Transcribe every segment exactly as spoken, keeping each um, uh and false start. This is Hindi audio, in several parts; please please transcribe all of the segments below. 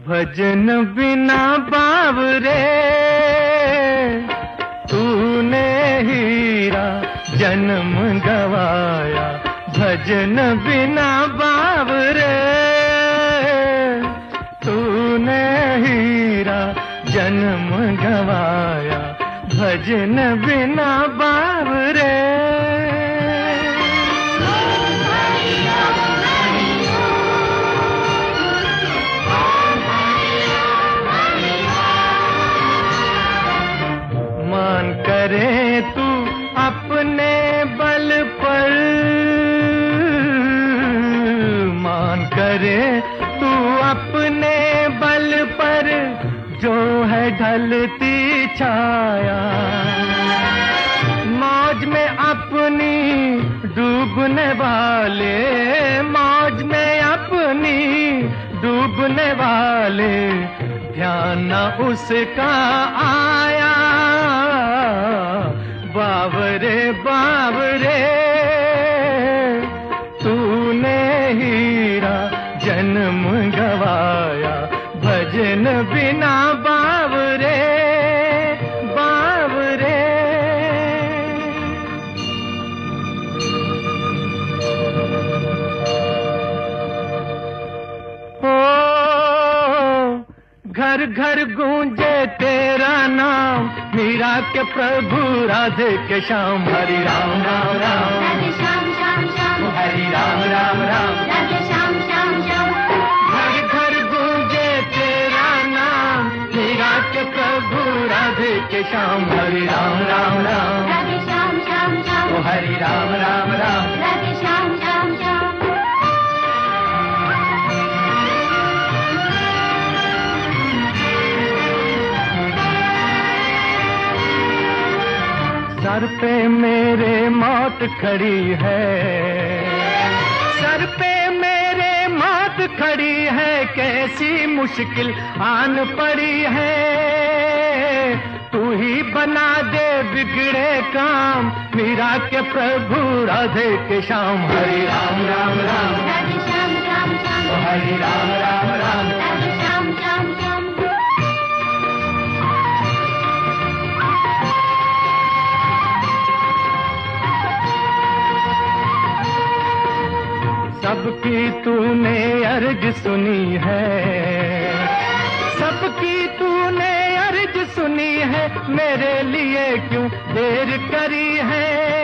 भजन बिना बावरे तूने हीरा जन्म गवाया। भजन बिना बावरे तूने हीरा जन्म गवाया। भजन बिना बावरे। मान करे तू अपने बल पर, मान करे तू अपने बल पर जो है ढलती छाया। मौज में अपनी डूबने वाले, मौज में अपनी डूबने वाले ध्यान न उसका आया। बावरे बावरे तूने हीरा जन्म गवाया। भजन बिना बावरे बावरे। ओ घर घर गूंजे तेरा नाम, मीरा के प्रभु राधे के श्याम। हरि राम राम राम राधे श्याम श्याम श्याम। हरि राम राम राम राधे श्याम श्याम श्याम। घर घर गूंजे तेरा नाम, मीरा के प्रभु राधे के श्याम। हरि राम राम राम राधे श्याम श्याम श्याम। हरि राम राम राम राधे श्याम श्याम श्याम। सर पे मेरे मौत खड़ी है, सर पे मेरे मौत खड़ी है। कैसी मुश्किल आन पड़ी है, तू ही बना दे बिगड़े काम। मीरा के प्रभु राधे के श्याम। हरि राम राम राम राधे श्याम श्याम श्याम। हरि राम राम राम राधे श्याम श्याम श्याम। सबकी तूने अर्ज सुनी है, सबकी तूने अर्ज सुनी है। मेरे लिए क्यों देर करी है,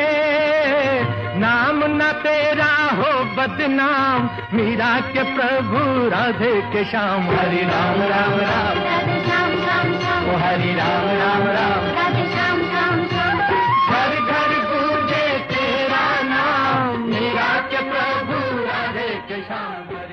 नाम न तेरा हो बदनाम। मीरा के प्रभु राधे के श्याम। हरि राम राम राम राधे श्याम श्याम श्याम। हरि राम राम राम राधे श्याम श्याम श्याम। घर घर गूंजे तेरा नाम, मीरा के प्रभु राधे के श्याम।